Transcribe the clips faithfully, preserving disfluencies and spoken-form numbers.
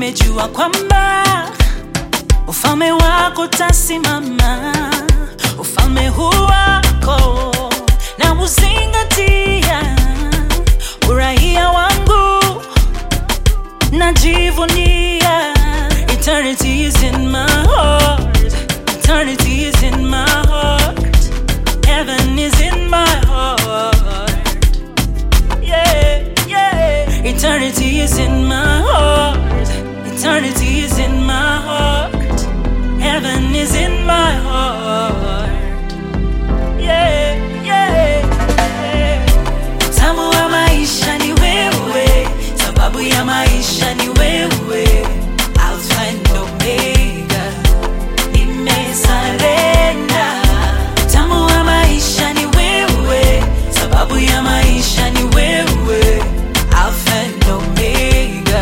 nimejua kwamba ufalme wako tasimama. Ufalme huu wako na uzingatia, uraia wangu najivunia. Eternity is in my heart, eternity is in my heart, heaven is in my heart. Yeah, yeah. Eternity is in my heart, eternity is in my heart, heaven is in my heart. Yeah, yeah, yeah. Utamu wa maisha ni wewe, sababu ya maisha ni wewe. Alpha and Omega, nimesarenda. Utamu wa maisha ni wewe, sababu ya maisha ni wewe. Alpha and Omega,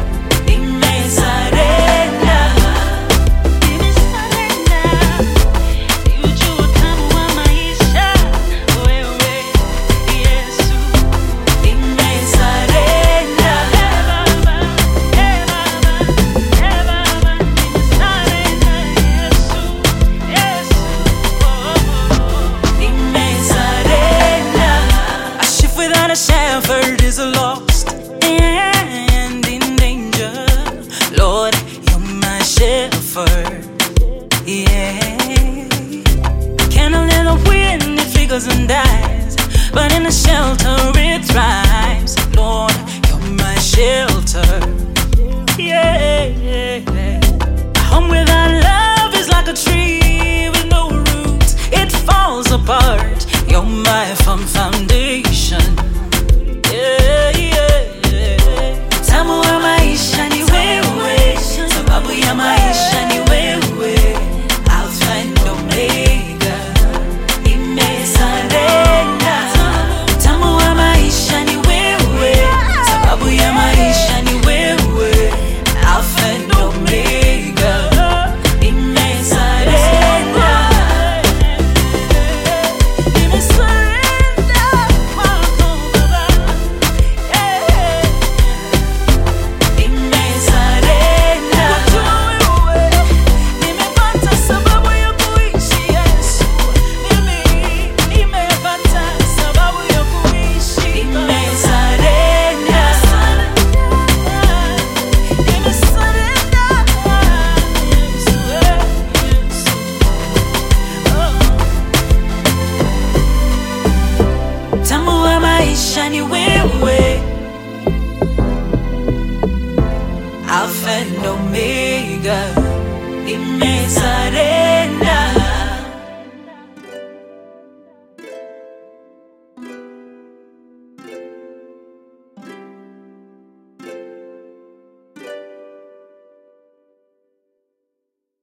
nimesarenda. Nimesarenda. Ujue utamu wa maisha wewe, Yesu. Nimesarenda. Baba, eh Baba, eh Baba, nimesarenda. Yesu, Yesu, oh, oh, oh. Nimesarenda. A sheep without a shepherd is lost and in danger. Lord, you're my shepherd. Yeah. Candle in the wind, it flickers and dies, but in the shelter it thrives. Lord, you're my shelter. Yeah. A home without love is like a tree with no roots, it falls apart. You're my firm foundation. Yeah, yeah, yeah. Utamu wa maisha ni wewe, sababu ya maisha ni wewe. Alpha and Omega, nimesarenda. Utamu wa maisha ni wewe, sababu ya maisha ni wewe. Alpha and Omega, nimesarenda. Nimesarenda kwako Baba. Yeah. Nimesarenda. Kujua wewe, nimepata sababu ya kuishi Yesu. Mimi nimepata sababu ya kuishi. Nimesarenda. Nimesarenda. Yesu, eh, Yesu. Oh. Utamu wa maisha ni wewe, Alpha and Omega, nimesarenda.